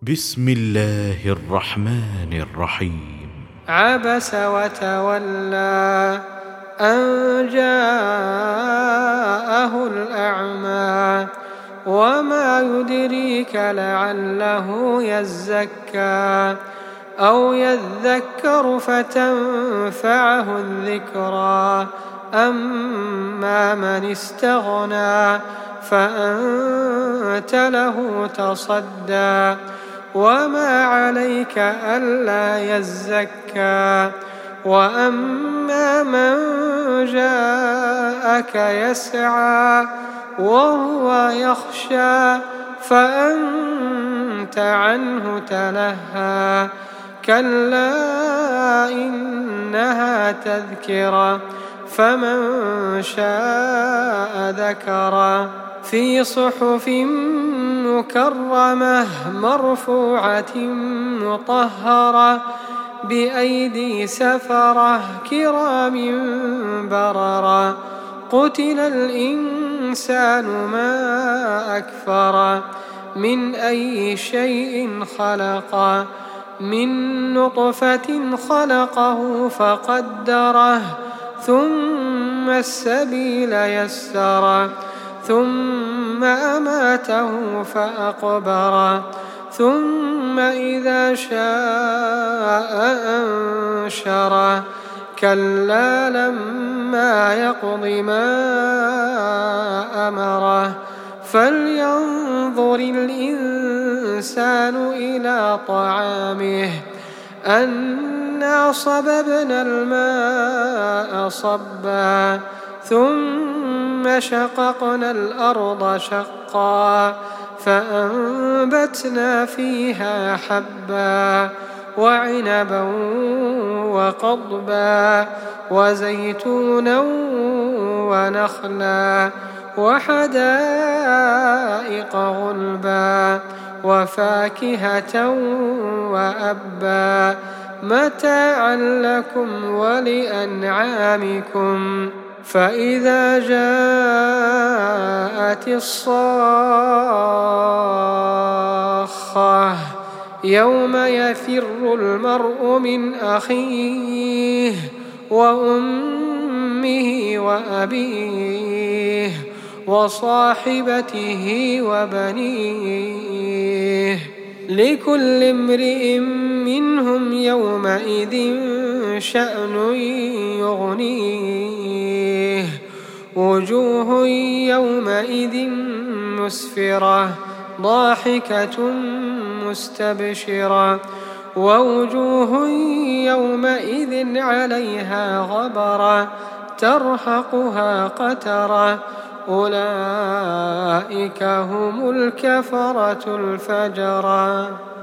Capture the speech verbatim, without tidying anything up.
بسم الله الرحمن الرحيم. عبس وتولى أن جاءه الأعمى وما يدريك لعله يزكى أو يذكر فتنفعه الذكرى أما من استغنى فأنت له تصدى وما عليك ألا يزكى وأما من جاءك يسعى وهو يخشى فأنت عنه تلهى كلا إنها تذكرة فمن شاء ذكره في صحف مكرمة مرفوعة مطهرة بأيدي سفرة كرام بررة قتل الإنسان ما أكفره من أي شيء خلقه من نطفة خلقه فقدره ثم السبيل يسره ثم أماته فأقبره ثم إذا شاء أنشره كلا لما يقض ما أمره فلينظر الإنسان إلى طعامه أنا صببنا الماء صبا ثم شققنا الأرض شقا فأنبتنا فيها حبا وعنبا وقضبا وزيتونا ونخلا وحدائق غلبا وفاكهة وأبا متاعا لكم ولأنعامكم فإذا جاءت الصاخة يوم يفر المرء من أخيه وأمه وأبيه وصاحبته وبنيه لكل امرئ منهم يومئذ شأن يغنيه وجوه يومئذ مسفرة ضاحكة مستبشرة ووجوه يومئذ عليها غبرة ترهقها قترة أولئك هم الكفرة الفجرة.